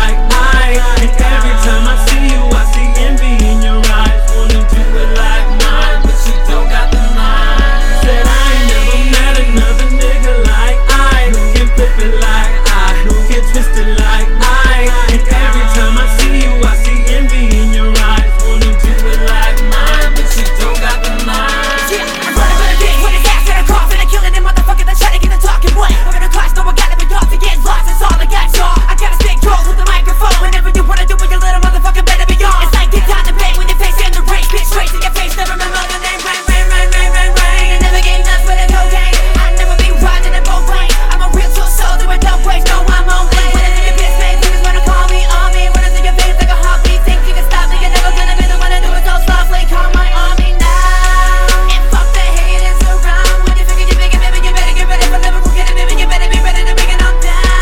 like I. And every time I see you, I see envy in your eyes. Wanna do it like mine, but you don't got the mind. Said I ain't never met another nigga like I, who can flip it like I, who can twist it like I. And every time I see you, I see envy in your eyes. Wanna do it like mine, but you don't got the mind. Yeah, I'm running for the dick with his ass and a cough and a killing them motherfuckers that try to get the talking boy. I'm in a class, no, I gotta be off to get lost, it's all I got, y'all. I gotta stay close with the microphone. Whenever you wanna do it, your little motherfucker better be on. It's like get down to pay when your face in the race, bitch, straight to your face, never remember the name. Rain. I never gave nuts with a cocaine. I never be riding in both lanes. I'm a real true soldier with no brakes, no, I'm on lane. When I see your bitch face, niggas wanna call me on me. When I see your face like a heartbeat, think you can stop me. You're never gonna be the one to do it so softly. Call my army now. And fuck the haters around. When you figure you're bigger, baby, you better get ready for lyrical getting, baby. You better be ready to bring it on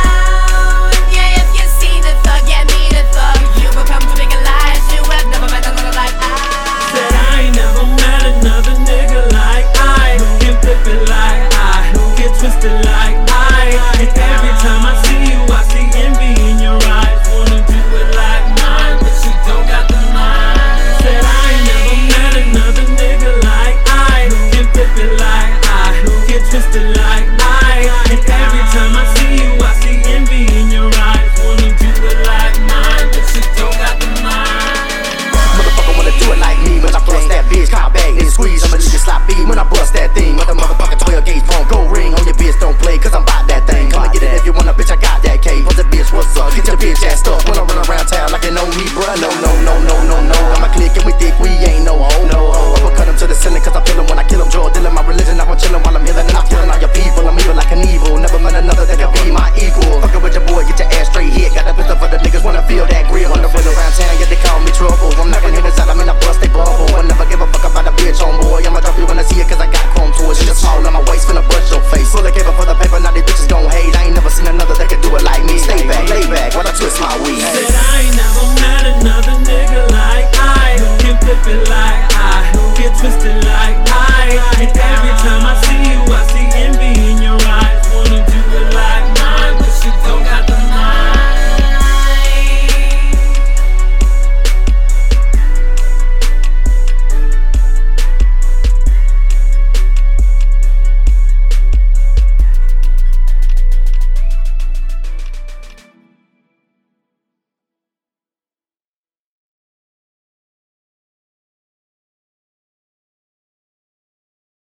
down. Yeah, if you see the thug, yeah, me the thug, you become too big a lie. You have never met another like I. Said I ain't never met another nigga like I, who can flip it like I, who can twist it like I. And every time I see you, I see envy in your eyes. Wanna do it like mine, but you don't got the mind. Said I ain't never met another nigga like I, who can flip it like I, who can twist it like I. And every time I see you, I see envy in your eyes. Wanna do it like mine, but you don't got the mind. Motherfucker wanna do it like me when I bust that bitch, car bag, then squeeze. I'ma leave you sloppy when I bust that thing. With the motherfucker 12 gauge phone, go ring on your bitch, don't play, cause I'm bout that thing. Come and get it if you want a bitch, I got that K. Bust a bitch, what's up? Get your bitch ass up when I run around town like you know me, bruh. No. I'm a clique and we think we ain't no hoe. I'ma cut him to the ceiling cause I feel him when I kill him. Drug dealing my religion, I'm chillin' while I'm healing. And I'm killing all your people, I'm evil like an evil. Never met another that can be my equal. Fuckin' with your boy, get your ass straight hit. Got that pistol for the niggas, wanna feel that grip. Wanna run around town, yeah, they call me trouble. I'm knocking hitters out, I mean I bust they bubble. I never give a fuck about a bitch on boy. I'ma drop you when I see it cause I got chrome to it. She just small on my waist, finna brush your face. Full of cable for the paper, now these bitches gon' hate. I ain't never seen another that can do it like me. Stay back, lay back, while I twist my weed. Said I ain't never met another nigga like I, who can flip it like I, who can twist it like I.